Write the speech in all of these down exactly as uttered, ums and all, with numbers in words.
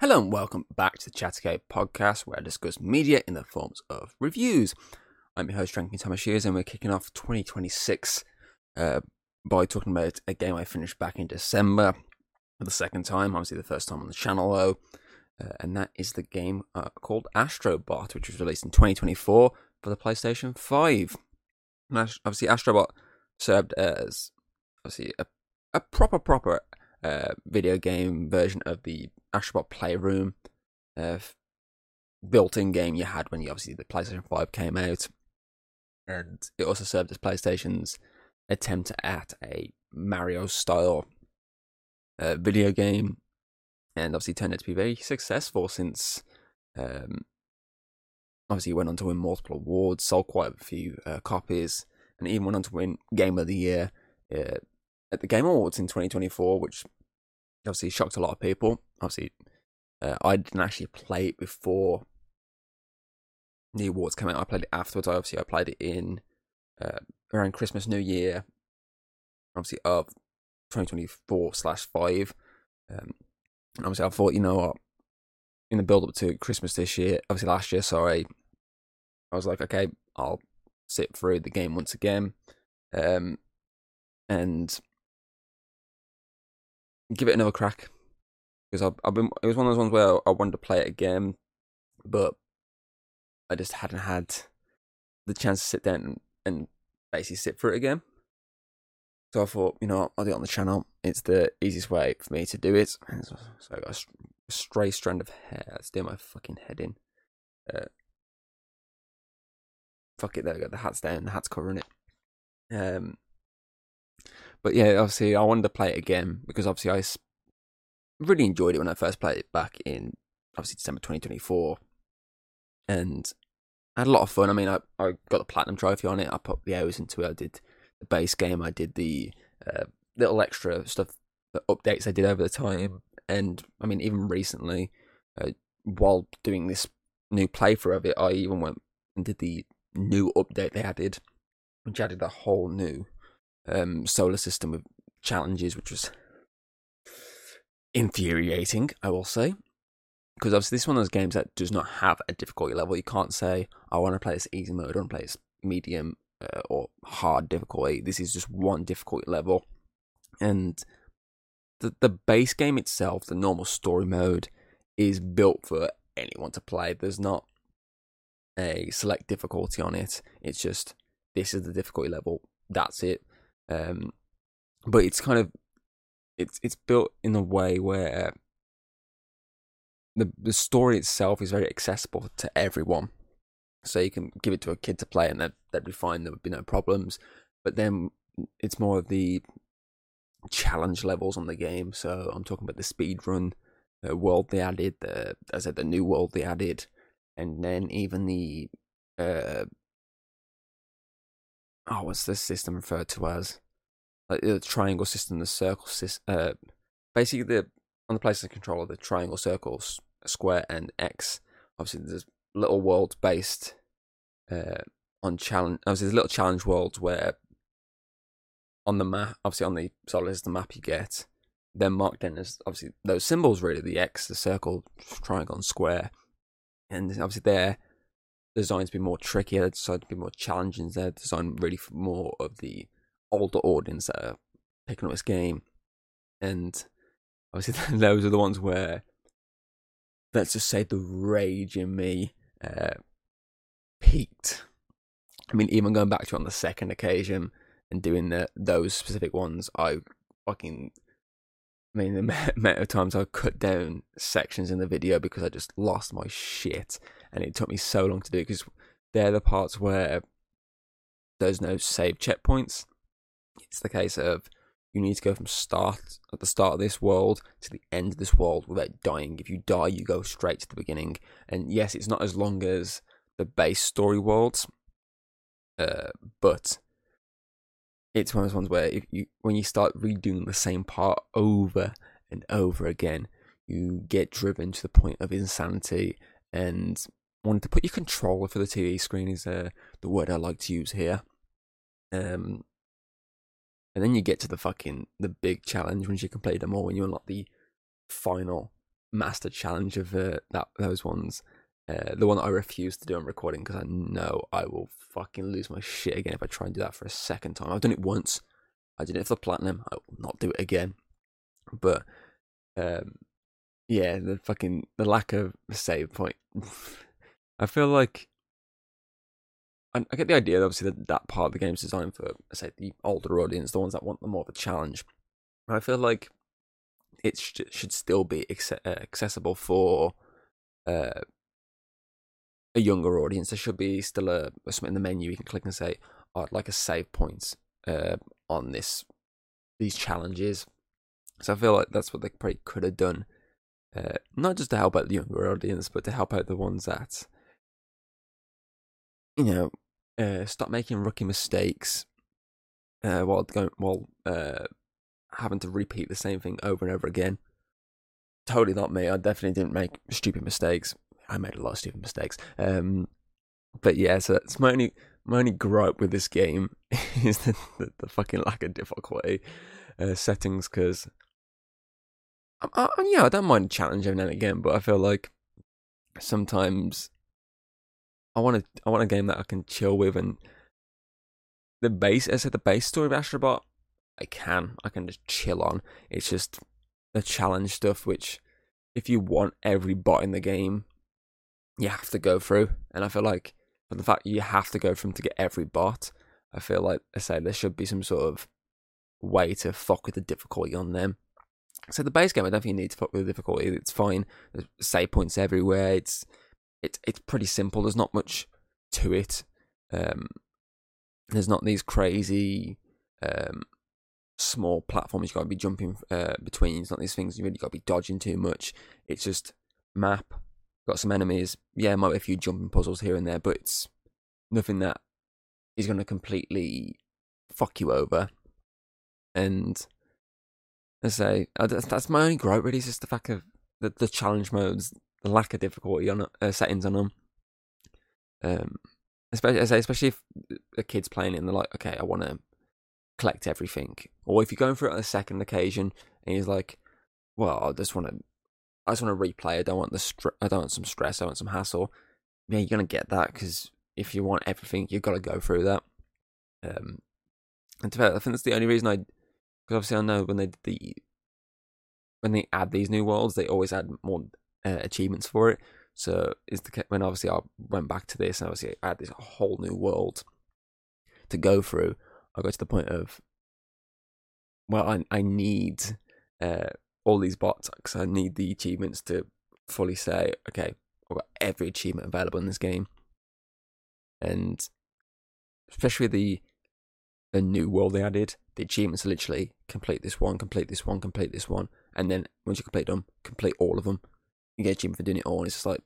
Hello and welcome back to the Chattergate podcast, where I discuss media in the forms of reviews. I'm your host, Frankie Thomas Shears, and we're kicking off twenty twenty-six uh, by talking about a game I finished back in December for the second time, obviously the first time on the channel though, uh, and that is the game uh, called Astrobot, which was released in twenty twenty-four for the PlayStation five. And obviously Astrobot served as obviously a, a proper, proper uh, video game version of the Astrobot Playroom uh, built-in game you had when you obviously the PlayStation five came out, and it also served as PlayStation's attempt at a Mario-style uh, video game, and obviously turned out to be very successful since um, obviously it went on to win multiple awards, sold quite a few uh, copies, and even went on to win Game of the Year uh, at the Game Awards in twenty twenty-four, which obviously shocked a lot of people. Obviously, uh, I didn't actually play it before the awards came out. I played it afterwards. Obviously, I played it in uh, around Christmas, New Year, obviously of twenty twenty-four slash five. Um, obviously, I thought, you know what, in the build up to Christmas this year, obviously last year, sorry, I was like, okay, I'll sit through the game once again, um, and give it another crack, because I've, I've been. It was one of those ones where I wanted to play it again, but I just hadn't had the chance to sit down and, and basically sit through it again. So I thought, you know, I'll do it on the channel. It's the easiest way for me to do it. So I got a stray strand of hair. Let's do my fucking head in. Uh, fuck it, there we go. The hat's down. The hat's covering it. Um, but yeah, obviously I wanted to play it again because obviously I really enjoyed it when I first played it back in obviously December twenty twenty-four, and I had a lot of fun. I mean, I, I got the platinum trophy on it. I put the hours into it. I did the base game. I did the uh, little extra stuff, the updates I did over the time, and I mean, even recently, uh, while doing this new playthrough of it, I even went and did the new update they added, which added a whole new um, solar system of challenges, which was infuriating, I will say. Because obviously this is one of those games that does not have a difficulty level. You can't say, I want to play this easy mode, I want to play this medium uh, or hard difficulty. This is just one difficulty level. And the the base game itself, the normal story mode, is built for anyone to play. There's not a select difficulty on it. It's just, this is the difficulty level, that's it. Um, but it's kind of, it's it's built in a way where The the story itself is very accessible to everyone, so you can give it to a kid to play and they'd, they'd be fine, there would be no problems. But then it's more of the challenge levels on the game, so I'm talking about the speedrun uh, world they added, the, as I said, the new world they added, and then even the, uh, oh, what's this system referred to as? Like the triangle system, the circle system, uh, basically the, on the PlayStation controller, the triangle, circles, square, and X. Obviously, there's little worlds based uh, on challenge. Obviously, there's little challenge worlds where on the map, obviously on the solar system map, you get they're marked in as obviously those symbols, really, the X, the circle, triangle, and square. And obviously, they're designed to be more tricky. They're designed to be more challenging. They're designed really for more of the older audience that are picking up this game, and obviously, those are the ones where, let's just say, the rage in me uh, peaked. I mean, even going back to it on the second occasion and doing the, those specific ones, I fucking, I mean, the amount of times I cut down sections in the video because I just lost my shit, and it took me so long to do it, because they're the parts where there's no save checkpoints. It's the case of, you need to go from start at the start of this world to the end of this world without dying. If you die, you go straight to the beginning. And yes, it's not as long as the base story worlds, uh, but it's one of those ones where if you, when you start redoing the same part over and over again, you get driven to the point of insanity, and wanting to put your controller for the T V screen is uh, the word I like to use here. Um. And then you get to the fucking, the big challenge once you complete them all, when you unlock the final master challenge of uh, that those ones. Uh, the one that I refuse to do on recording because I know I will fucking lose my shit again if I try and do that for a second time. I've done it once. I did it for the platinum. I will not do it again. But um, yeah, the fucking the lack of a save point. I feel like I, I get the idea. Obviously, that that part of the game is designed for, I say, the older audience, the ones that want the more of a challenge. I feel like it sh- should still be ex- uh, accessible for uh, a younger audience. There should be still a, a something in the menu you can click and say, oh, "I'd like a save points uh, on this these challenges." So I feel like that's what they probably could have done, uh, not just to help out the younger audience, but to help out the ones that, you know, uh, stop making rookie mistakes uh, while going while uh, having to repeat the same thing over and over again. Totally not me. I definitely didn't make stupid mistakes. I made a lot of stupid mistakes. Um, but yeah, so that's my only my only gripe with this game is the, the, the fucking lack of difficulty uh, settings. Because I, I, yeah, I don't mind a challenge every now and again, but I feel like sometimes I want to I want a game that I can chill with. And the base, I said, the base story of Astrobot, I can I can just chill on. It's just the challenge stuff, which if you want every bot in the game, you have to go through. And I feel like for the fact you have to go through to get every bot, I feel like, I say, there should be some sort of way to fuck with the difficulty on them. So the base game, I don't think you need to fuck with the difficulty. It's fine. There's save points everywhere. It's it's it's pretty simple. There's not much to it. Um, there's not these crazy um, small platforms you've got to be jumping uh, between. It's not these things you really got to be dodging too much. It's just map, got some enemies. Yeah, might be a few jumping puzzles here and there, but it's nothing that is going to completely fuck you over. And I say, that's my only gripe really, is just the fact of the, the challenge modes, the lack of difficulty on uh, settings on them. Um, especially, I say, especially if a kid's playing it and they're like, okay, I want to collect everything. Or if you're going through it on a second occasion and he's like, well, I just want to, I just want to replay. I don't want the, str- I don't want some stress. I want some hassle. Yeah, you're gonna get that because if you want everything, you've got to go through that. Um, and to be fair, I think that's the only reason I. Because obviously I know when they did the when they add these new worlds, they always add more uh, achievements for it. So is the when obviously I went back to this and obviously I had this whole new world to go through. I got to the point of, well, I I need uh, all these bots because I need the achievements to fully say, okay, I've got every achievement available in this game, and especially the the new world they added, the achievements are literally complete this one, complete this one, complete this one, and then once you complete them, complete all of them. You get achievement for doing it all, and it's just like,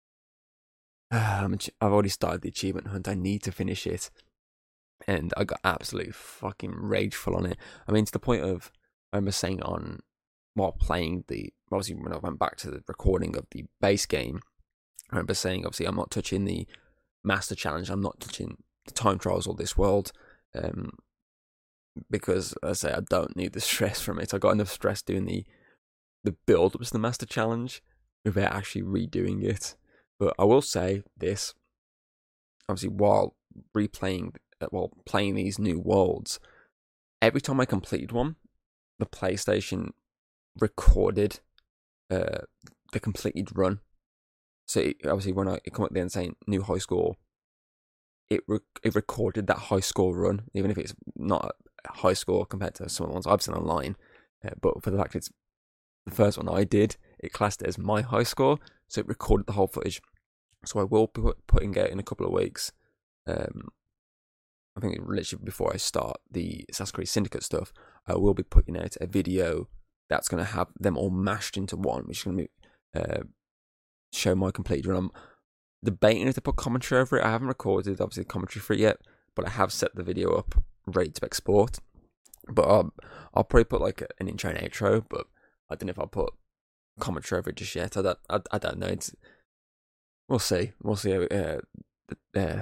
um, I've already started the achievement hunt, I need to finish it. And I got absolutely fucking rageful on it. I mean, to the point of, I remember saying on, while playing the, obviously when I went back to the recording of the base game, I remember saying, obviously, I'm not touching the master challenge, I'm not touching the time trials or this world, um, because, as I say, I don't need the stress from it. I got enough stress doing the the build up to the master challenge without actually redoing it. But I will say this, obviously, while replaying, while playing these new worlds, every time I completed one, the PlayStation recorded uh, the completed run. So it, obviously, when I it come up there and saying new high score, it re- it recorded that high score run, even if it's not a high score compared to some of the ones I've seen online. Uh, but for the fact it's the first one I did, it classed it as my high score, so it recorded the whole footage. So I will be putting it in a couple of weeks. Um, I think literally before I start the Assassin's Creed Syndicate stuff, I will be putting out a video that's going to have them all mashed into one, which is going to uh, show my complete run. I'm debating if to put commentary over it. I haven't recorded, obviously, the commentary for it yet, but I have set the video up ready to export. But I'll, I'll probably put like an intro and outro, but I don't know if I'll put commentary over it just yet. I don't, I, I don't know. It's, we'll see. We'll see uh, uh,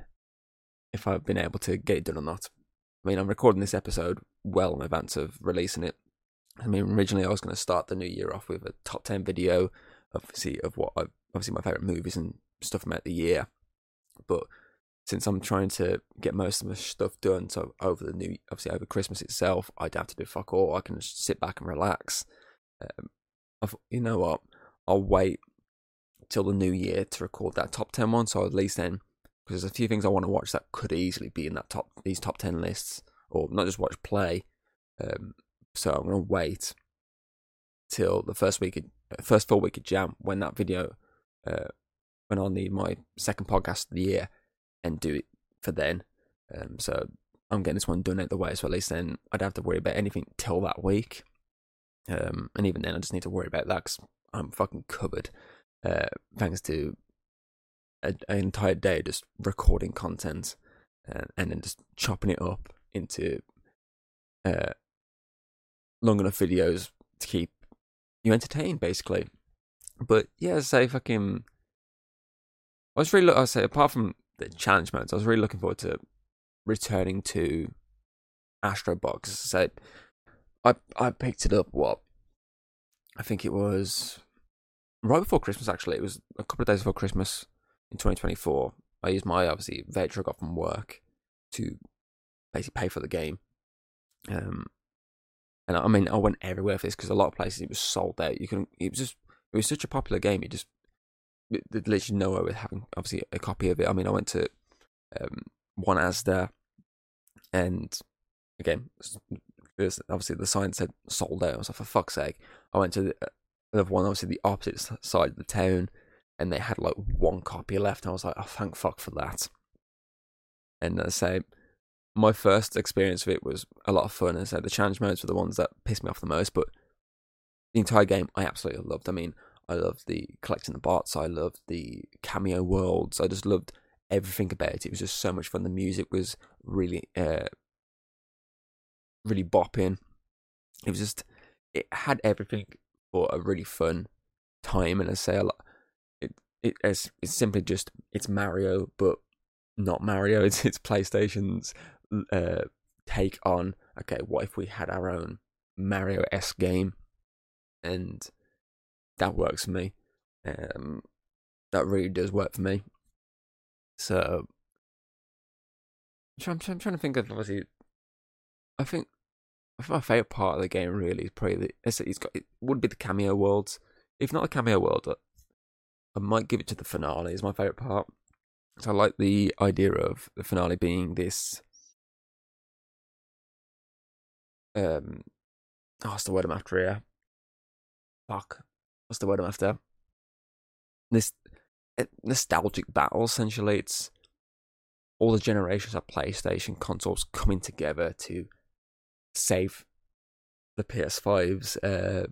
if I've been able to get it done or not. I mean, I'm recording this episode well in advance of releasing it. I mean, originally I was going to start the new year off with a top ten video, obviously of what I obviously my favorite movies and stuff from out the year. But since I'm trying to get most of my stuff done, so over the new, obviously over Christmas itself, I'd have to do fuck all. I can just sit back and relax. Um, I thought, you know what? I'll wait till the new year to record that top ten one. So at least then, because there's a few things I want to watch that could easily be in that top these top ten lists, or not just watch play. Um, so I'm gonna wait till the first week, of, first full week of Jan when that video, uh, when I'll need my second podcast of the year, and do it for then. Um, so I'm getting this one done out the way, so at least then I'd have to worry about anything till that week. Um, and even then, I just need to worry about that because I'm fucking covered. Uh, thanks to a, an entire day just recording content and, and then just chopping it up into uh, long enough videos to keep you entertained, basically. But yeah, say fucking. I was really, I say apart from the challenge modes, I was really looking forward to returning to Astro Box. So I I picked it up. What I think it was right before Christmas. Actually, it was a couple of days before Christmas in twenty twenty-four. I used my obviously voucher I got from work to basically pay for the game. Um, and I mean I went everywhere for this because a lot of places it was sold out. You couldn't. It was just it was such a popular game. You just there's literally nowhere with having obviously a copy of it. I mean, I went to um, one Asda, and again, obviously the sign said sold out. I was like, for fuck's sake! I went to the, uh, one, obviously the opposite side of the town, and they had like one copy left. And I was like, oh, thank fuck for that. And I say, my first experience of it was a lot of fun. And so the challenge modes were the ones that pissed me off the most, but the entire game I absolutely loved. I mean, I loved the collecting the bots. I loved the cameo worlds. I just loved everything about it. It was just so much fun. The music was really, uh, really bopping. It was just, it had everything for a really fun time. And I say a lot. It it it's, it's simply just it's Mario, but not Mario. It's it's PlayStation's uh, take on okay, what if we had our own Mario-esque game, and that works for me. Um, that really does work for me. So I'm, I'm trying to think of obviously. I think, I think my favorite part of the game really is probably the, it's, it's got it would be the cameo worlds. If not the cameo world, I might give it to the finale. Is my favorite part. So I like the idea of the finale being this. Um, oh, what's the word I'm after here? Fuck. What's the word I'm after? This nostalgic battle, essentially. It's all the generations of PlayStation consoles coming together to save the P S five's uh,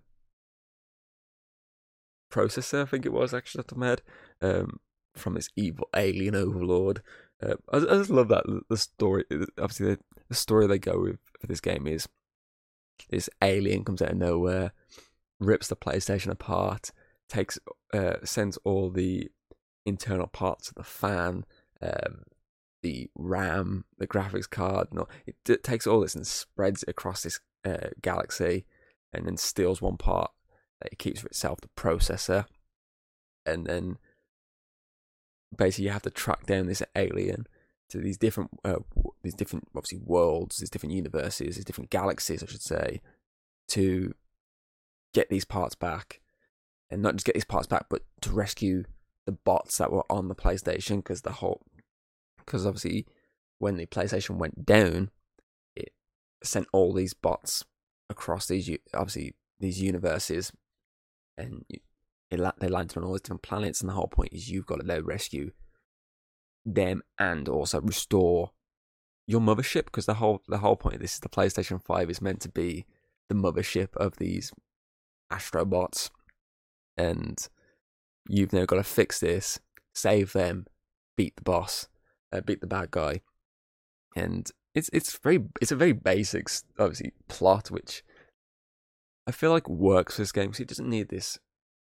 processor, I think it was, actually, off the top of my head, um, from this evil alien overlord. Uh, I, I just love that, the story. Obviously, the, the story they go with for this game is this alien comes out of nowhere, rips the PlayStation apart, takes, uh, sends all the internal parts of the fan, um, the RAM, the graphics card, no, it d- takes all this and spreads it across this uh, galaxy, and then steals one part that it keeps for itself, the processor, and then basically you have to track down this alien to these different, uh, these different obviously worlds, these different universes, these different galaxies, I should say, to get these parts back, and not just get these parts back, but to rescue the bots that were on the PlayStation, because the whole, because obviously when the PlayStation went down, it sent all these bots across these obviously these universes, and it, they landed on all these different planets, and the whole point is you've got to now rescue them and also restore your mothership, because the whole the whole point of this is the PlayStation five is meant to be the mothership of these Astrobots, and you've now got to fix this, save them, beat the boss, uh, beat the bad guy, and it's it's very it's a very basic obviously plot, which I feel like works for this game, because it doesn't need this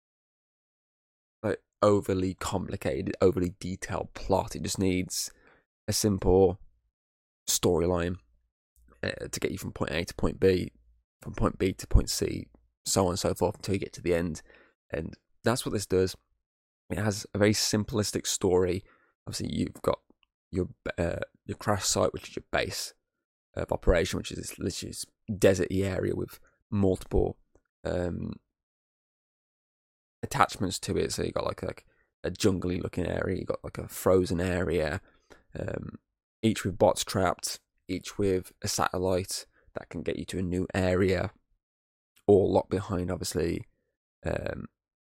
like overly complicated, overly detailed plot. It just needs a simple storyline uh, to get you from point A to point B, from point B to point C, so on and so forth, until you get to the end. And that's what this does. It has a very simplistic story. Obviously, you've got your uh, your crash site, which is your base of operation, which is this literally this deserty area with multiple um, attachments to it. So you got like a, like a jungly looking area, you got like a frozen area, um, each with bots trapped, each with a satellite that can get you to a new area, all locked behind obviously um,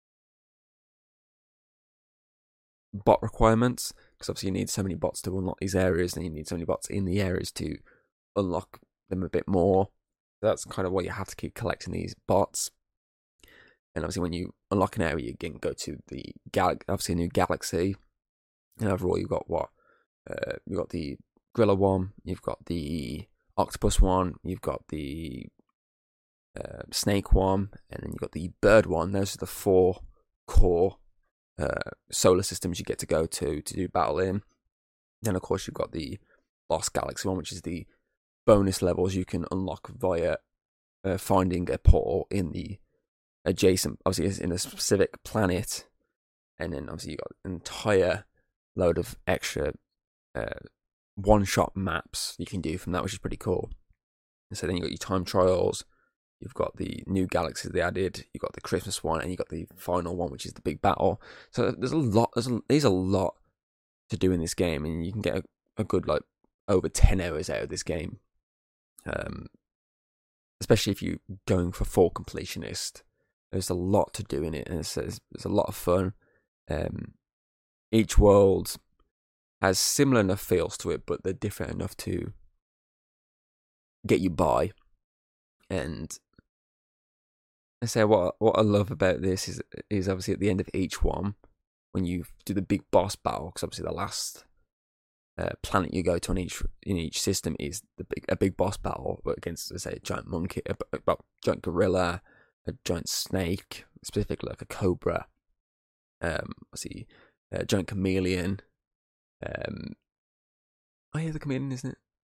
bot requirements, because obviously you need so many bots to unlock these areas, and you need so many bots in the areas to unlock them a bit more. That's kind of why you have to keep collecting these bots. And obviously when you unlock an area, you can go to the gal obviously a new galaxy, and overall you've got what uh, you've got the gorilla one, you've got the octopus one, you've got the uh, snake one, and then you've got the bird one. Those are the four core uh, solar systems you get to go to to do battle in. Then of course you've got the Lost Galaxy one, which is the bonus levels you can unlock via uh, finding a portal in the adjacent, obviously it's in a specific planet, and then obviously you got an entire load of extra uh, one-shot maps you can do from that, which is pretty cool. And so then you got your time trials, you've got the new galaxies they added, you've got the Christmas one, and you got the final one, which is the big battle. So there's a lot, there's a, there's a lot to do in this game, and you can get a, a good like over ten hours out of this game. Um, especially if you're going for full completionist. There's a lot to do in it, and it's, it's, it's a lot of fun. Um, each world has similar enough feels to it, but they're different enough to get you by. And I say what what I love about this is is obviously at the end of each one, when you do the big boss battle, because obviously the last uh, planet you go to on each in each system is the big a big boss battle against, let's say, a giant monkey, a, a, a giant gorilla, a giant snake, specifically like a cobra. Um, let's see, a giant chameleon. Um, oh yeah, the chameleon, isn't it?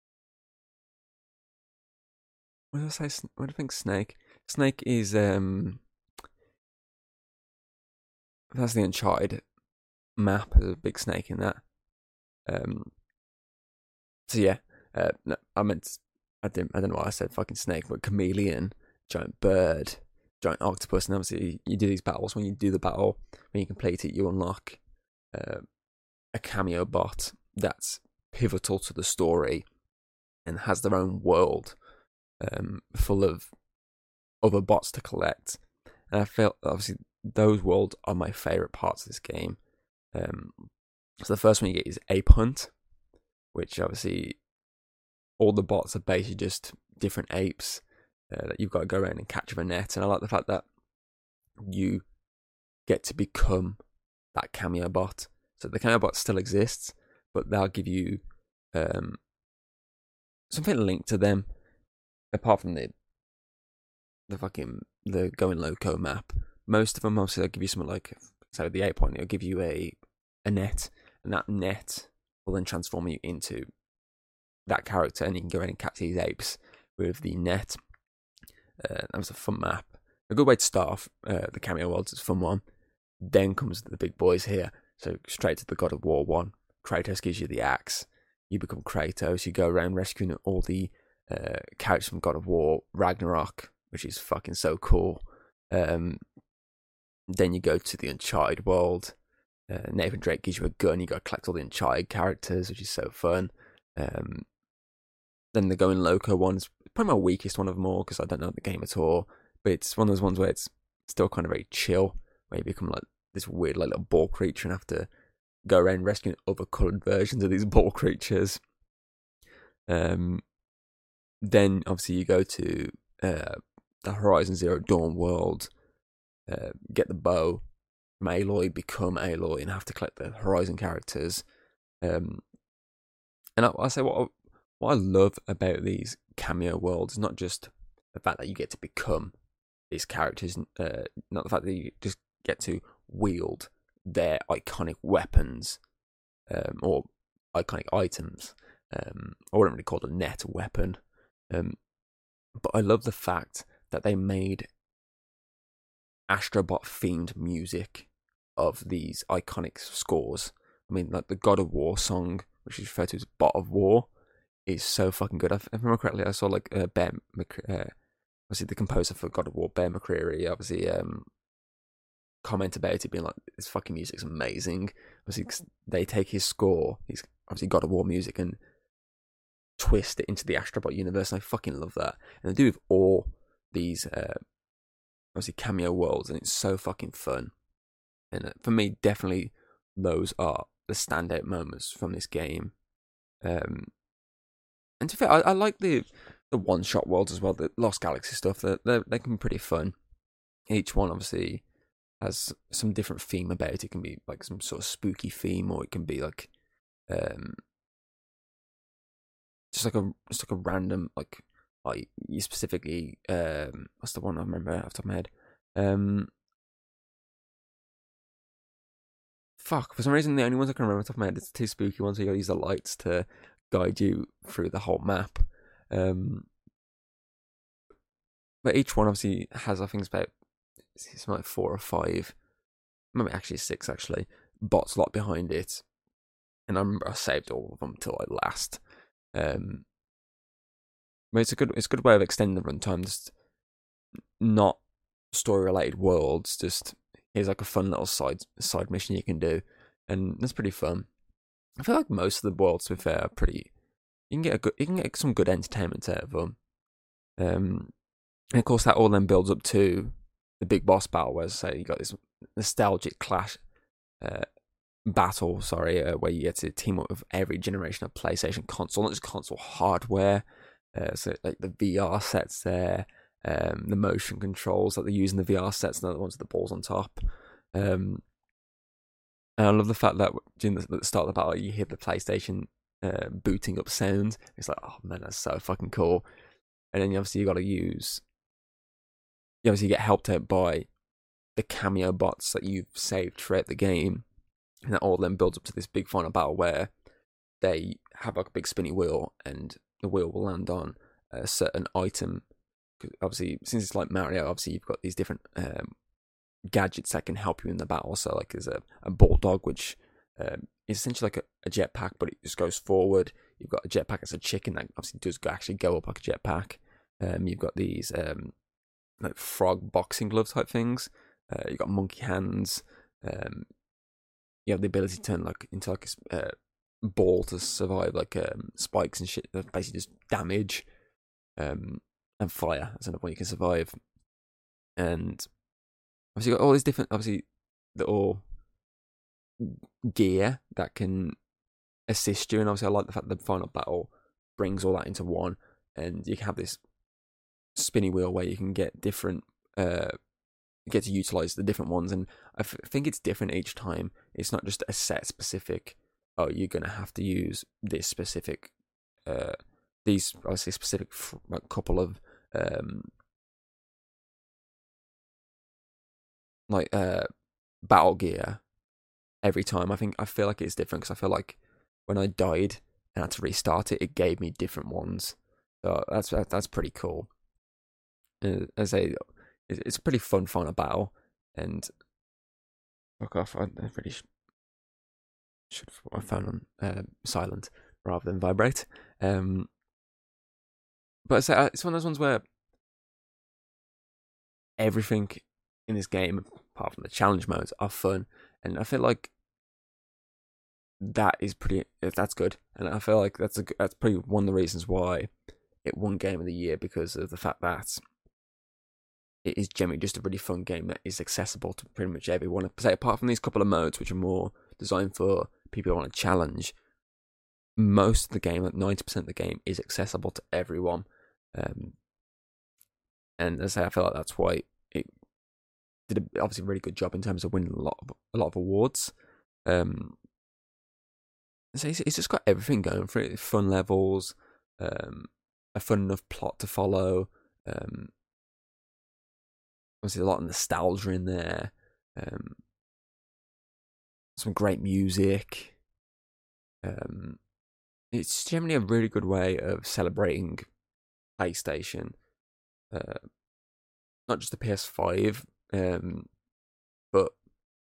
What did I say? What do I think? Snake. Snake is um. That's the Uncharted map. There's a big snake in that. Um. So yeah, uh, no, I meant I didn't. I don't know why I said fucking snake, but chameleon, giant bird, giant octopus, and obviously you do these battles. When you do the battle, when you complete it, you unlock uh, a cameo bot that's pivotal to the story and has their own world um, full of other bots to collect. And I felt obviously those worlds are my favorite parts of this game. Um, so the first one you get is Ape Hunt, which obviously all the bots are basically just different apes uh, that you've got to go around and catch with a net. And I like the fact that you get to become that cameo bot. So the cameo bot still exists, but they'll give you um, something linked to them, apart from the the fucking the Going Loco map. Most of them obviously they'll give you something like, so the ape one, it'll give you a a net, and that net will then transform you into that character, and you can go around and catch these apes with the net. Uh, that was a fun map. A good way to start off uh, the cameo worlds. It's a fun one. Then comes the big boys here. So straight to the God of War one. Kratos gives you the axe. You become Kratos. You go around rescuing all the uh, characters from God of War Ragnarok, which is fucking so cool. Um, then you go to the Uncharted world. Uh, Nathan Drake gives you a gun. You got to collect all the Uncharted characters, which is so fun. Um, then the Going Loco one's probably my weakest one of them all, because I don't know the game at all. But it's one of those ones where it's still kind of very chill, where you become like this weird like little ball creature and have to go around rescuing other coloured versions of these ball creatures. Um, then obviously you go to uh, the Horizon Zero Dawn world, uh, get the bow from Aloy, become Aloy, and have to collect the Horizon characters. Um, and I, I say what I, what I love about these cameo worlds is not just the fact that you get to become these characters, uh, not the fact that you just get to wield their iconic weapons um, or iconic items. Um, I wouldn't really call it a net weapon. Um, but I love the fact that they made Astrobot themed music of these iconic scores. I mean, like the God of War song, which is referred to as Bot of War, is so fucking good. If I remember correctly, I saw like uh, Bear, Mc- uh, obviously the composer for God of War, Bear McCreary, obviously um, comment about it being like, this fucking music's amazing. Obviously, 'cause they take his score, he's obviously God of War music, and twist it into the Astrobot universe, and I fucking love that. And they do with all these uh, obviously cameo worlds, and it's so fucking fun. And uh, for me, definitely those are the standout moments from this game. Um, and to be fair, I, I like the the one shot worlds as well, the Lost Galaxy stuff. They they they can be pretty fun. Each one obviously has some different theme about it. It can be like some sort of spooky theme, or it can be like um just like a just like a random like like you specifically um what's the one I remember off the top of my head? Um fuck, for some reason the only ones I can remember off the top of my head is the two spooky ones where you gotta use the lights to guide you through the whole map. Um but each one obviously has I think it's about it's like four or five, maybe actually six actually, bots locked behind it. And I remember I saved all of them till I last. Um but it's a good it's a good way of extending the runtime, just not story related worlds, just here's like a fun little side side mission you can do, and that's pretty fun. I feel like most of the worlds, to be fair, are pretty. You can get a good, you can get some good entertainment out of them. Um, and of course, that all then builds up to the big boss battle, where say you got this nostalgic clash uh, battle. Sorry, uh, where you get to team up with every generation of PlayStation console, not just console hardware. Uh, so like the V R sets there, um, the motion controls that they use in the V R sets, and the ones with the balls on top. Um, and I love the fact that during the, the start of the battle, you hear the PlayStation uh, booting up sound. It's like, oh man, that's so fucking cool. And then obviously you got to use, you obviously get helped out by the cameo bots that you've saved throughout the game, and that all then builds up to this big final battle where they have like a big spinny wheel, and the wheel will land on a certain item. Obviously, since it's like Mario, obviously you've got these different um, gadgets that can help you in the battle. So like there's a, a bulldog, which um, is essentially like a, a jetpack, but it just goes forward. You've got a jetpack as a chicken that obviously does actually go up like a jetpack. Um, you've got these um, like frog boxing glove type things. Uh, you've got monkey hands. Um, you have the ability to turn like into like a uh, ball to survive like um, spikes and shit that basically just damage. Um, and fire. That's another one you can survive. And obviously, you've got all these different, obviously, little gear that can assist you. And obviously, I like the fact that the final battle brings all that into one. And you can have this spinny wheel where you can get different, uh, get to utilize the different ones. And I f- think it's different each time. It's not just a set specific, oh, you're going to have to use this specific, uh, these, obviously, specific f- like couple of, um, like uh battle gear every time. I think I feel like it's different because I feel like when I died and had to restart it, it gave me different ones. So that's that's pretty cool. Uh, as a, it's a pretty fun final battle. And fuck off, I really sh- should have put my phone on uh, silent rather than vibrate. Um, but it's, uh, it's one of those ones where everything in this game, apart from the challenge modes, are fun, and I feel like that is pretty. That's good, and I feel like that's a that's probably one of the reasons why it won Game of the Year, because of the fact that it is generally just a really fun game that is accessible to pretty much everyone. Say apart from these couple of modes which are more designed for people who want to challenge, most of the game, like ninety percent of the game, is accessible to everyone. Um, and as I say, I feel like that's why it did a, obviously a really good job in terms of winning a lot of a lot of awards. Um, so it's, it's just got everything going for it. Fun levels, um, a fun enough plot to follow. Um, obviously, a lot of nostalgia in there. Um, some great music. Um, it's generally a really good way of celebrating PlayStation. Uh, not just the P S five Um, but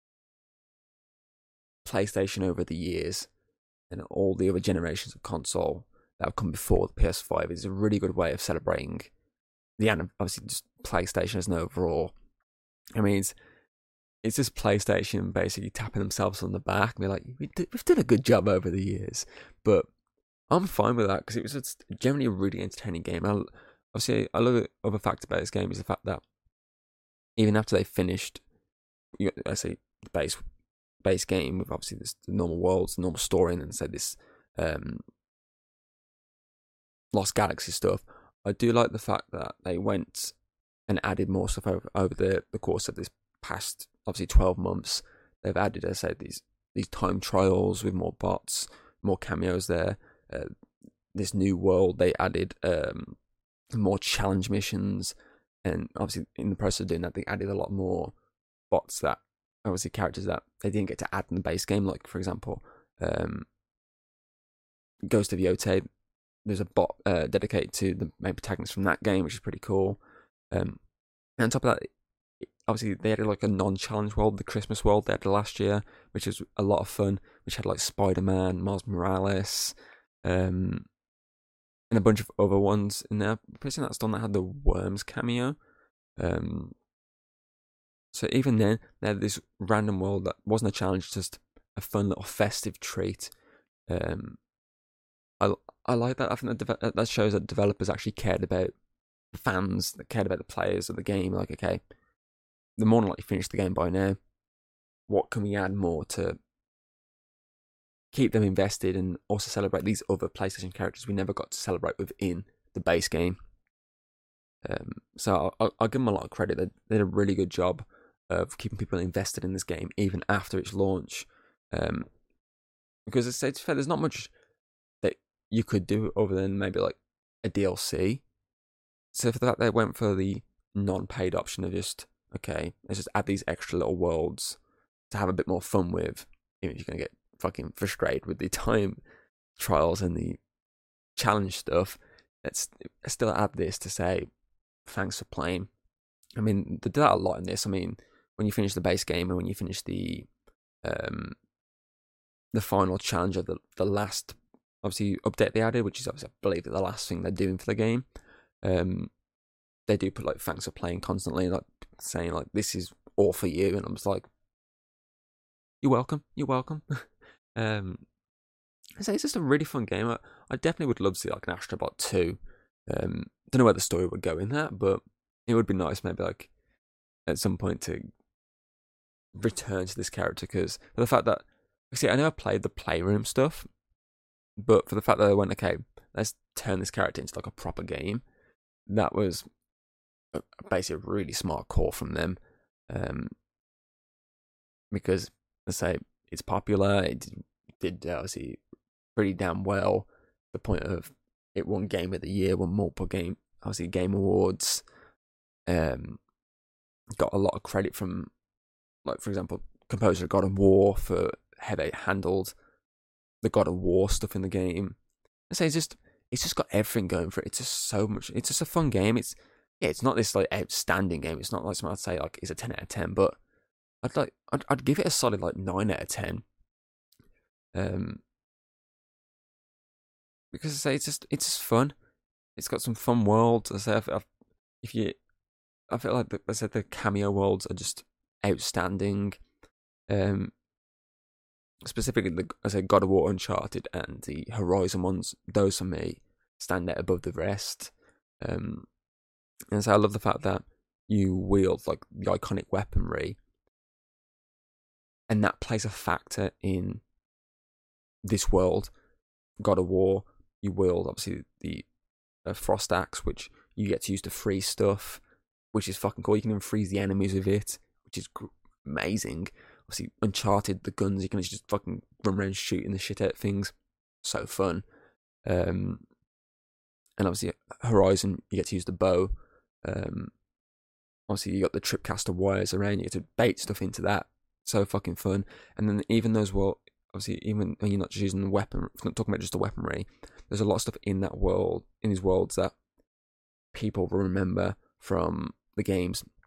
PlayStation over the years and all the other generations of console that have come before the P S five is a really good way of celebrating the obviously just PlayStation as an overall. I mean, it's it's just PlayStation basically tapping themselves on the back and be like, we did, we've done a good job over the years. But I'm fine with that because it was just generally a really entertaining game. I, obviously, I love the other fact about this game is the fact that even after they finished, you, I say the base base game with obviously this the normal worlds, the normal story, and then say this um, Lost Galaxy stuff. I do like the fact that they went and added more stuff over, over the, the course of this past, obviously, twelve months. They've added, as I said, these these time trials with more bots, more cameos there. Uh, this new world, they added um, more challenge missions, and obviously in the process of doing that, they added a lot more bots that, obviously, characters that they didn't get to add in the base game. Like, for example, um, Ghost of Yotei. There's a bot uh, dedicated to the main protagonist from that game, which is pretty cool. Um, and on top of that, obviously they added like a non-challenge world, the Christmas world they had last year, which was a lot of fun, which had like Spider-Man, Miles Morales, um, and a bunch of other ones in there. Pretty that's done that had the Worms cameo. Um, so even then, they had this random world that wasn't a challenge, just a fun little festive treat. Um, I I like that. I think that that shows that developers actually cared about the fans, that cared about the players of the game. Like, okay, the more than likely finished the game by now. What can we add more to keep them invested and also celebrate these other PlayStation characters we never got to celebrate within the base game? Um, so I'll, I'll give them a lot of credit. They, they did a really good job of keeping people invested in this game even after its launch. Um, because as I say, to be fair, there's not much that you could do other than maybe like a D L C. So for that, they went for the non-paid option of just, okay, let's just add these extra little worlds to have a bit more fun with, even if you're going to get fucking frustrated with the time trials and the challenge stuff. Let's still add this to say, thanks for playing. I mean, they do that a lot in this. I mean, when you finish the base game and when you finish the um, the final challenge of the, the last, obviously, update they added, which is obviously, I believe, the last thing they're doing for the game. Um, they do put like thanks for playing constantly, like saying like this is all for you, and I'm just like, you're welcome, you're welcome. um, so it's just a really fun game. I, I definitely would love to see like an Astrobot two. Um, don't know where the story would go in that, but it would be nice maybe like at some point to return to this character, because for the fact that, see, I know I played the Playroom stuff, but for the fact that I went, okay, let's turn this character into like a proper game, that was basically a really smart call from them. Um, because, let's say, it's popular, it did, did obviously pretty damn well. The point of it won Game of the Year, won multiple game, obviously Game Awards, um, got a lot of credit from, like, for example, composer of God of War for how they handled the God of War stuff in the game. I say it's just it's just got everything going for it. It's just so much. It's just a fun game. It's yeah, it's not this like outstanding game. It's not like something I'd say like is a ten out of ten, but I'd like I'd, I'd give it a solid like nine out of ten. Um, because I say it's just it's just fun. It's got some fun worlds. I say I've, I've, if you, I feel like the, I said the cameo worlds are just outstanding. Um, specifically the I say God of War, Uncharted, and the Horizon ones. Those for me stand out above the rest. Um, and so I love the fact that you wield like the iconic weaponry, and that plays a factor in this world. God of War, you wield obviously the uh, Frost Axe, which you get to use to freeze stuff, which is fucking cool. You can even freeze the enemies with it, which is gr- amazing. Obviously, Uncharted, the guns, you can just fucking run around shooting the shit out of things. So fun. Um, and obviously, Horizon, you get to use the bow. Um, obviously, you got the Tripcaster wires around, you get to bait stuff into that. So fucking fun. And then even those, well, obviously, even when you're not just using the weapon, not talking about just the weaponry, there's a lot of stuff in that world, in these worlds that people will remember from the games.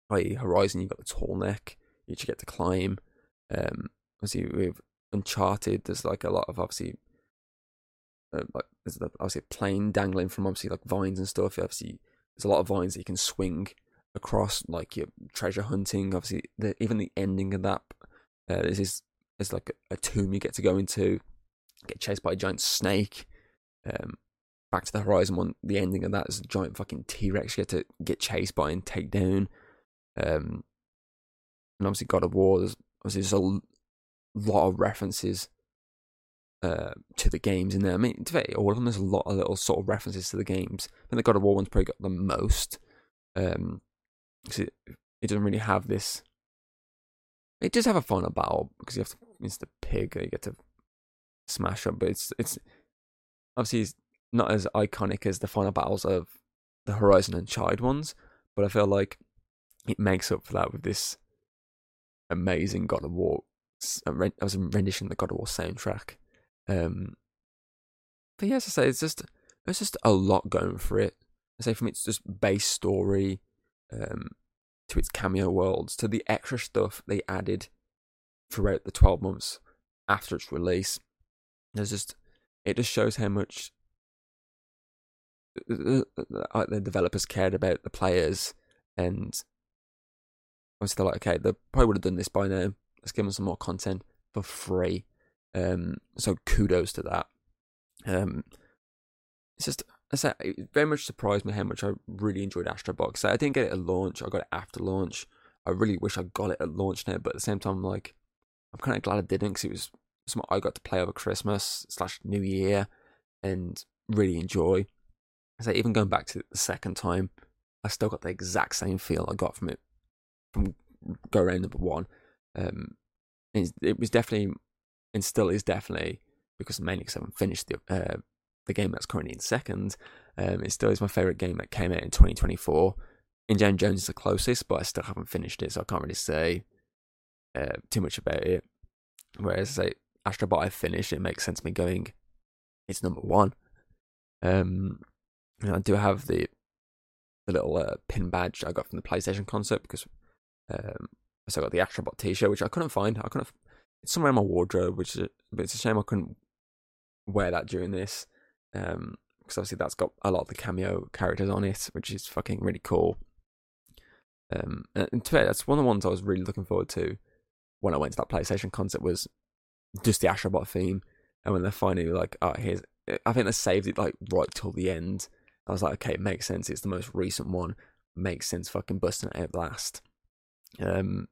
that is Horizon, you've got the tall neck, you actually get to climb. Um, obviously with Uncharted, there's like a lot of obviously, uh, like there's obviously a plane dangling from obviously like vines and stuff. Obviously, there's a lot of vines that you can swing across, like your treasure hunting. Obviously, the, even the ending of that, uh, this is there's like a, a tomb you get to go into, get chased by a giant snake. Um, back to the Horizon one, the ending of that is a giant fucking T-Rex you get to get chased by and take down. Um, and obviously God of War, there's obviously there's a lot of references uh, to the games in there. I mean, to be all of them, there's a lot of little sort of references to the games. I think the God of War one's probably got the most. Um, because it, it doesn't really have this. It does have a final battle because you have to. It's the pig that you get to smash up, but it's it's obviously it's not as iconic as the final battles of the Horizon and Child ones. But I feel like it makes up for that with this amazing God of War. I was a rendition of the God of War soundtrack. Um, but yeah, as I say, it's just there's just a lot going for it. I say from its just base story, um, to its cameo worlds, to the extra stuff they added throughout the twelve months after its release. There's just it just shows how much the developers cared about the players, and obviously they're like, okay, they probably would have done this by now. Let's give them some more content for free. Um, so kudos to that. Um, it's just, I say, it very much surprised me how much I really enjoyed Astro Bot. So I didn't get it at launch. I got it after launch. I really wish I got it at launch now, but at the same time, like, I'm kind of glad I didn't because it was something I got to play over Christmas slash New Year and really enjoy. So even going back to it the second time, I still got the exact same feel I got from it from go around number one. Um, it was definitely, and still is definitely, because mainly because I haven't finished the uh, the game that's currently in second. Um, it still is my favourite game that came out in twenty twenty-four. Indiana Jones is the closest, but I still haven't finished it, so I can't really say uh, too much about it. Whereas, say, Astro Bot I finished, it makes sense me going, it's number one. Um, and I do have the the little uh, pin badge I got from the PlayStation concert because um, so I got the Astro Bot T-shirt, which I couldn't find. I couldn't. It's somewhere in my wardrobe, which is, but it's a shame I couldn't wear that during this. Um, because obviously that's got a lot of the cameo characters on it, which is fucking really cool. Um, and to be, that's one of the ones I was really looking forward to when I went to that PlayStation concert was just the Astro Bot theme. And when they're finally like, oh, here's, I think they saved it like right till the end. I was like, okay, it makes sense. It's the most recent one. Makes sense fucking busting it out last. Um,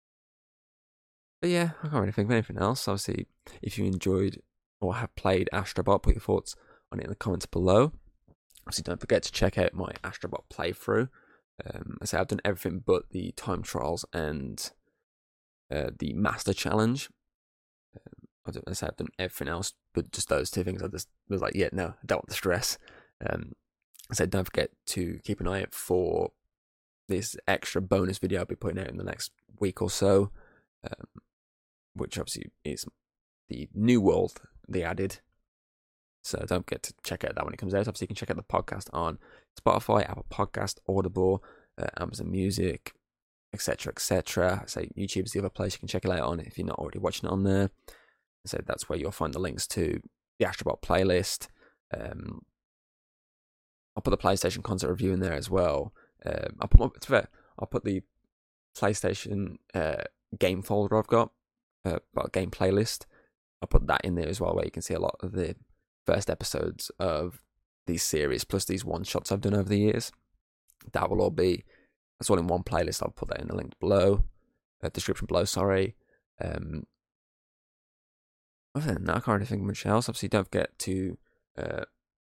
but yeah, I can't really think of anything else. Obviously, if you enjoyed or have played Astro Bot, put your thoughts on it in the comments below. Obviously, don't forget to check out my Astro Bot playthrough. Um, I say I've done everything but the time trials and uh, the master challenge. Um, I don't I say I've done everything else, but just those two things. I just was like, yeah, no, I don't want the stress. Um, I said, don't forget to keep an eye out for this extra bonus video I'll be putting out in the next week or so, um, which obviously is the new world they added. So don't forget to check out that when it comes out. Obviously, you can check out the podcast on Spotify, Apple Podcast, Audible, uh, Amazon Music, et cetera, et cetera. So YouTube is the other place you can check it out on if you're not already watching it on there. So that's where you'll find the links to the Astro Bot playlist. Um, I'll put the PlayStation concert review in there as well. Um, I'll put my, I'll put the PlayStation uh, game folder I've got, uh, got game playlist. I'll put that in there as well, where you can see a lot of the first episodes of these series, plus these one shots I've done over the years. That will all be, that's all in one playlist. I'll put that in the link below, uh, description below, sorry. Um, other than that, I can't really think of much else. Obviously, don't forget to uh,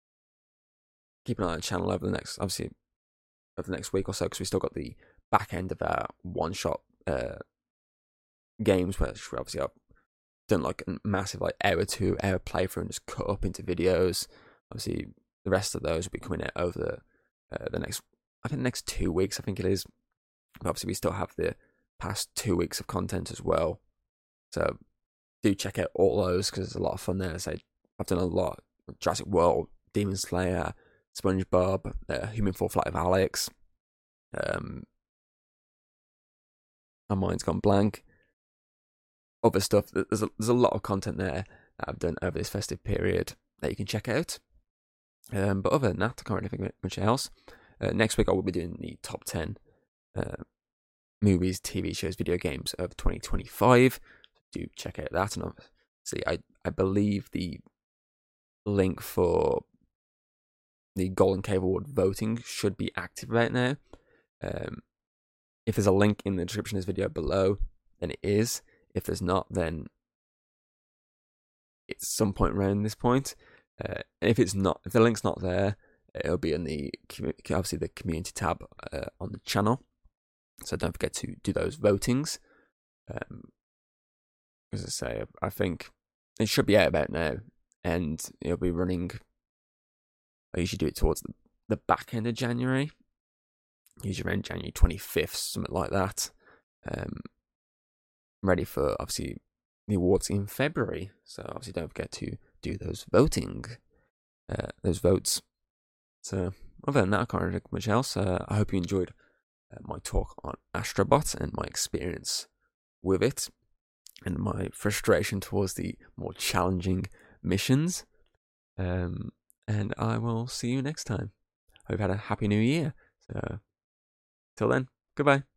keep an eye on the channel over the next, obviously, over the next week or so, because we still got the back end of our one-shot uh, games, which obviously I've done like a massive like hour two hour playthrough and just cut up into videos. Obviously, the rest of those will be coming out over the, uh, the next, I think the next two weeks, I think it is. But obviously, we still have the past two weeks of content as well. So do check out all those because there's a lot of fun there. So I've done a lot: Jurassic World, Demon Slayer, SpongeBob, uh, Human Fall Flight of Alex, um, my mind's gone blank. Other stuff, there's a, there's a lot of content there that I've done over this festive period that you can check out. Um, but other than that, I can't really think of much else. Uh, next week I will be doing the top ten uh, movies, T V shows, video games of twenty twenty-five. Do check out that. And obviously, I, I believe the link for the Golden Cave Award voting should be active right now. Um, if there's a link in the description of this video below, then it is. If there's not, then it's some point around this point. Uh, and if it's not, if the link's not there, it'll be in the obviously the community tab uh, on the channel. So don't forget to do those votings. Um, as I say, I think it should be out about now, and it'll be running. I usually do it towards the, the back end of January, usually around January twenty-fifth, something like that. Um, ready for obviously the awards in February, so obviously don't forget to do those voting, uh, those votes. So other than that, I can't really think much else. Uh, I hope you enjoyed uh, my talk on Astrobot and my experience with it, and my frustration towards the more challenging missions. Um, and I will see you next time. Hope you had a happy new year. So till then, goodbye.